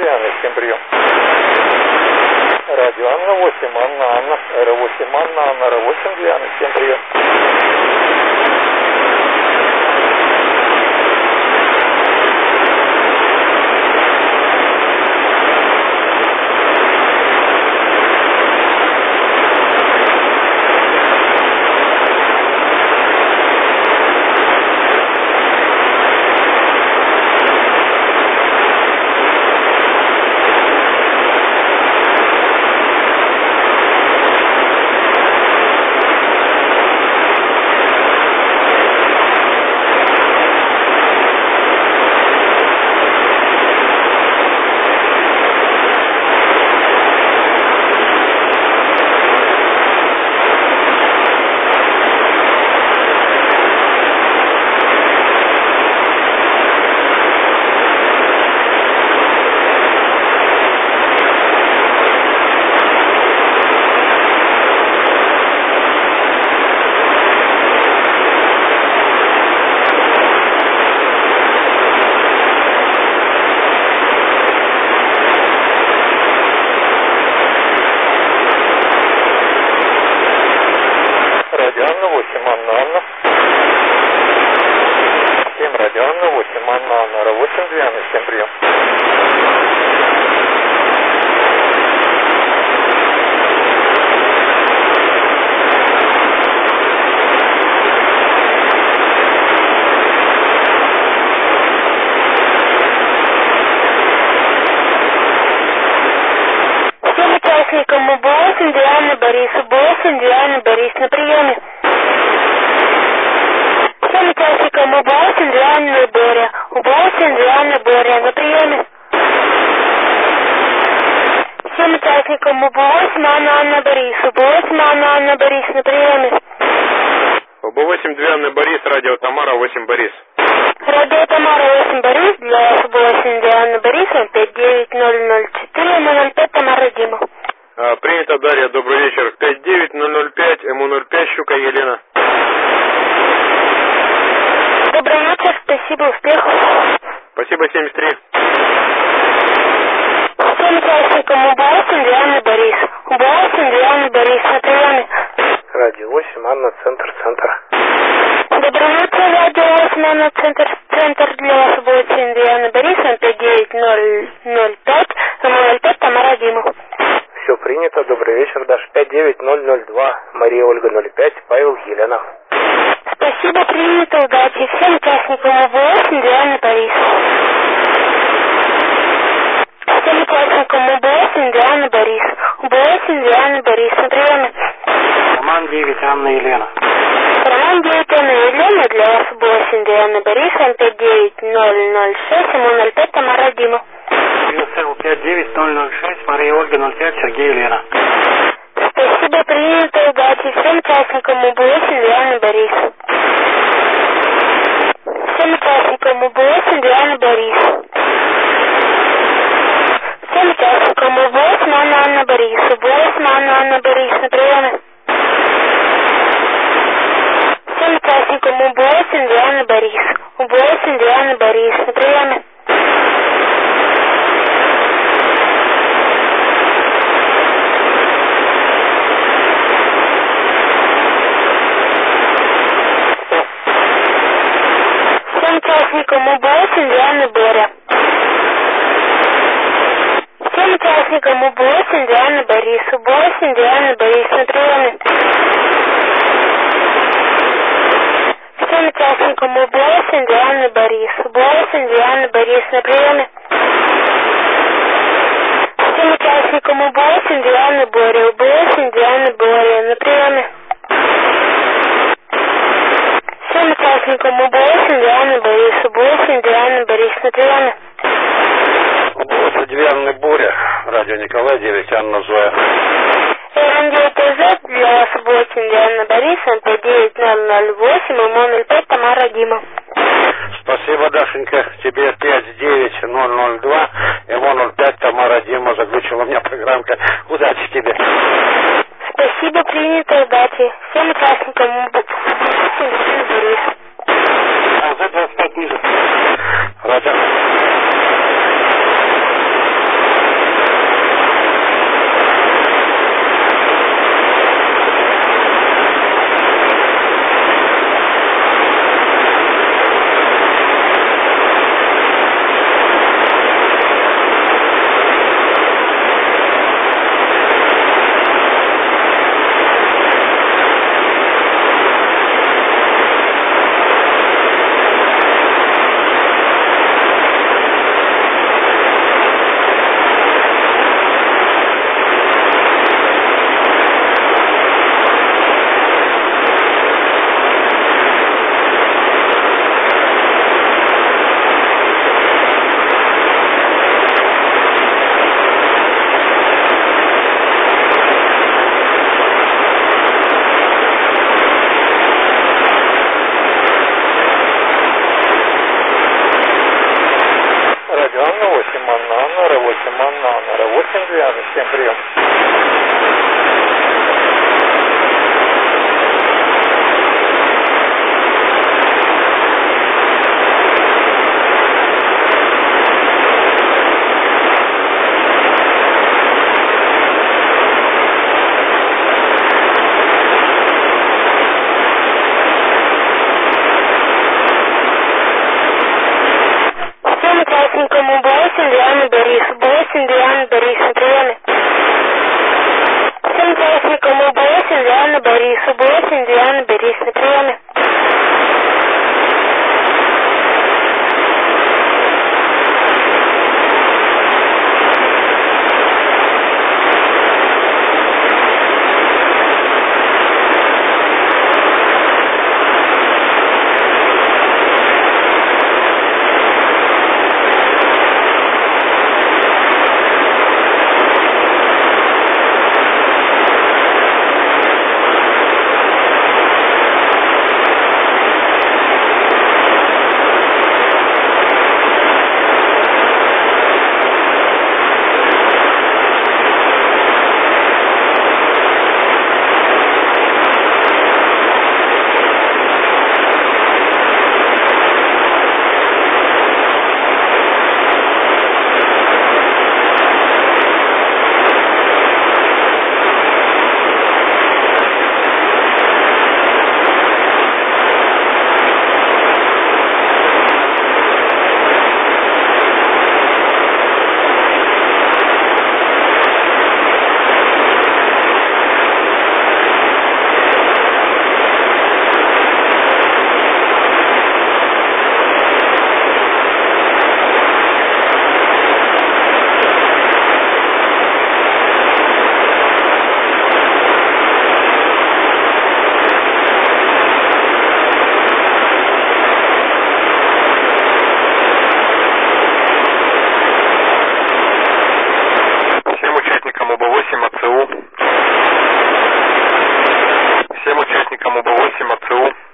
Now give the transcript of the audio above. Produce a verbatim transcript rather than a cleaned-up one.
Диана, всем прием. Радио Анна восемь, Анна, Анна, Р восемь, Анна, Анна, Р восемь, Диана, всем прием. Диана Борис, восемь, Диана Борис на приеме. Всем участникам восемь, Диана Боря, восемь, Диана Боря на приеме. Всем участникам восемь, Анна, Анна Борис, восемь, Анна, Анна Борис на приеме. Б восемь, Диана Борис, радио Тамара, восемь Борис. Радио Тамара, восемь Борис, для восемь, Диана Борис, пять девять ноль ноль четыре, ноль пять, Тамара Дима. А, принято, Дарья, добрый вечер. пять девять ноль ноль пять, М У ноль пять, Щука Елена. Добрый вечер, спасибо, успехов. Спасибо, семьдесят три. Всем участникам восемь, Диана Борис, восемь, Диана Борис на приеме. Радио восемь, Анна, центр, центр. Добрый вечер, радио восемь, Анна, центр, центр для вас восемь, Диана Борис, пять девять ноль ноль пять, ноль пять, Тамара Дима. Все принято, добрый вечер, Даш, пять девять ноль ноль два, Мария Ольга ноль пять, Павел Елена. Спасибо, принято, удачи. Всем участникам восемь, Диана Борис. Всем участникам восемь, Диана Борис. восемь, Диана Борис на приеме. Роман девять, Анна Елена. Роман девять, Анна Елена, для вас восемь, Диана Борис, пять девять ноль ноль шесть, М У ноль пять, Тамара Дима. пять девять ноль ноль шесть, Мария Ольга ноль пять, Сергей Елена. Спасибо, принято, удачи. Всем участникам восемь, Диана Борис. Всем участникам восемь, Диана Борис. Всем участникам восемь, Анна, Анна Борис. восемь, Анна, Анна Борис на приеме. Всем участникам восемь, Диана Борис. восемь, Диана Борис на приеме. Участникам восемь, Диана Боря. Всем участникам восемь, Диана Борис. восемь, Диана Борис на приеме. Всем участникам восемь, Диана Борис. восемь, Диана Борис на приеме. Всем участникам восемь, Диана Боря. восемь, Диана Боря на приеме. Всем участникам восемь, Диана Борис, восемь, Диана Борис на приеме. восемь, Диана Боря, радио Николай, девять, Анна Зоя. Радио ТЗ, для вас восемь, Диана Борис, пять девять ноль ноль восемь, М У ноль пять, Тамара Дима. Спасибо, Дашенька, тебе пять девять ноль ноль два, М У ноль пять, Тамара Дима, заглючила у меня программка. Удачи тебе. Спасибо, принято, удачи. Всем участникам восемь, Диана Борис. А, за двадцать пять ниже. Радио. Роман номер восемь Диана, всем прием. Участникам восемь Диана Борис, восемь Диана Борис, приемы. Всем участникам восемь Диана Борис, восемь Диана Борис, приемы. восемь АЦУ. Всем участникам ОБ восемь АЦУ.